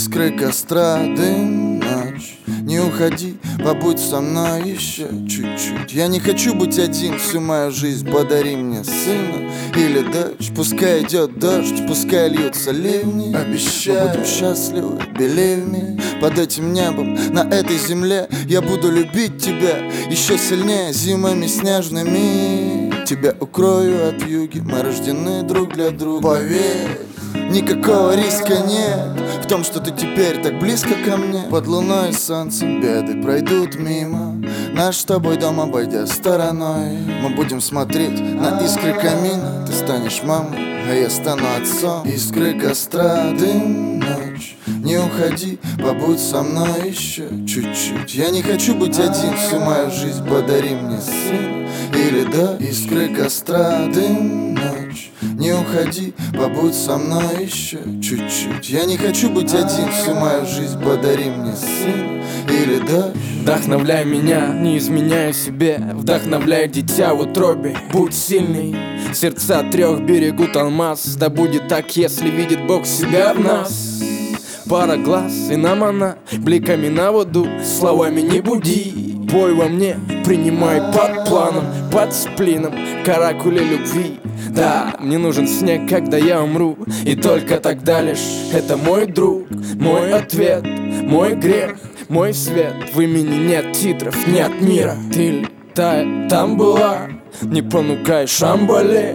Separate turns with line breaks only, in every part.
Искры костра, дым, ночь. Не уходи, побудь со мной еще чуть-чуть. Я не хочу быть один всю мою жизнь. Подари мне сына или дочь. Пускай идет дождь, пускай льются ливни. Обещаю, мы будем счастливы, believe me. Под этим небом, на этой земле я буду любить тебя еще сильнее зимами снежными. Тебя укрою от вьюги, мы рождены друг для друга. Поверь, никакого риска нет в том, что ты теперь так близко ко мне. Под луной и солнцем беды пройдут мимо. Наш с тобой дом обойдя стороной. Мы будем смотреть на искры камина. Ты станешь мамой, а я стану отцом. Искры костра, дым, ночь. Не уходи, побудь со мной еще чуть-чуть. Я не хочу быть один всю мою жизнь. Подари мне сына или да. Искры костра, дым, ночь. Не уходи, побудь со мной еще чуть-чуть. Я не хочу быть один всю мою жизнь. Подари мне сына или да.
Вдохновляй меня, не изменяя себе. Вдохновляй дитя в утробе. Будь сильный, сердца трех берегут алмаз. Да будет так, если видит Бог себя в нас. Пара глаз, и нам она бликами на воду. Словами не буди, бой во мне принимай под планом, под сплином, каракули любви. Да, мне нужен снег, когда я умру. И только тогда лишь это мой друг, мой ответ, мой грех, мой свет. В имени нет титров, нет мира. Ты летай, там была, не понукай Шамбале.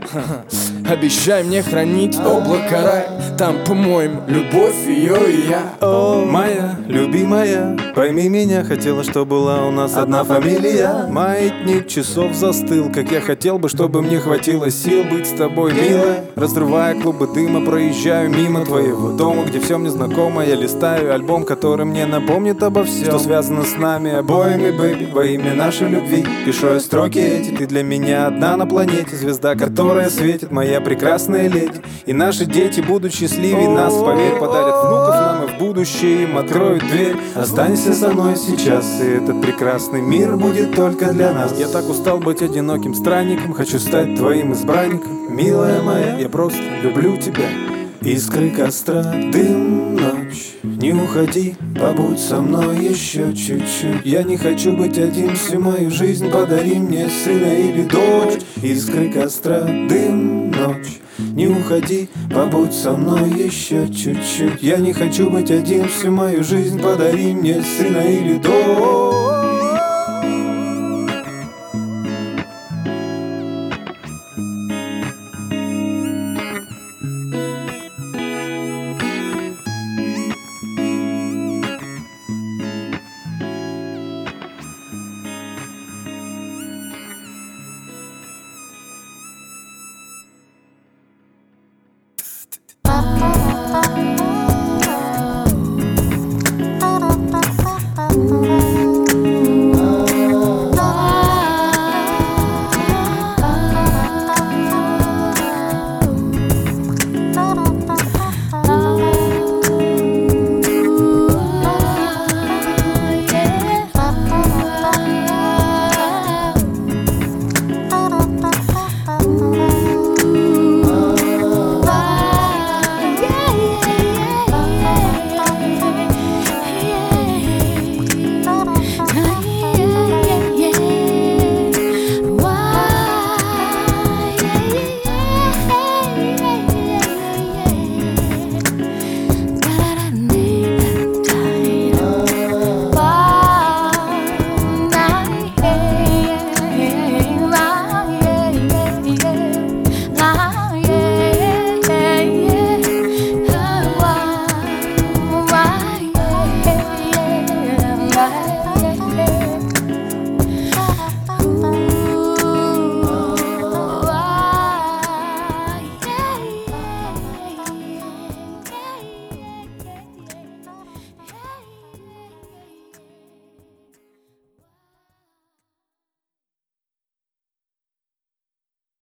Обещай мне хранить облако рай. Там помоем любовь ее и я.
О, моя любимая, пойми меня, хотела, чтобы была у нас одна фамилия. Маятник часов застыл, как я хотел бы, чтобы мне хватило сил быть с тобой, милая. Разрывая клубы дыма, проезжаю мимо твоего дома, где все мне знакомо. Я листаю альбом, который мне напомнит обо всем, что связано с нами обоими, бэйби. Во имя нашей любви пишу я строки эти. Ты для меня одна на планете, звезда, которая светит, моя прекрасная леди. И наши дети будут счастливее нас, поверь, подарят внуков нам и в будущее им откроют дверь. Останься со мной сейчас, и этот прекрасный мир будет только для нас. Я так устал быть одиноким странником, хочу стать твоим избранником. Милая моя, я просто люблю тебя. Искры костра, дым, ночь. Не уходи, побудь со мной еще чуть-чуть. Я не хочу быть один всю мою жизнь. Подари мне сына или дочь. Искры костра, дым, ночь. Не уходи, побудь со мной еще чуть-чуть. Я не хочу быть один всю мою жизнь. Подари мне сына или дочь.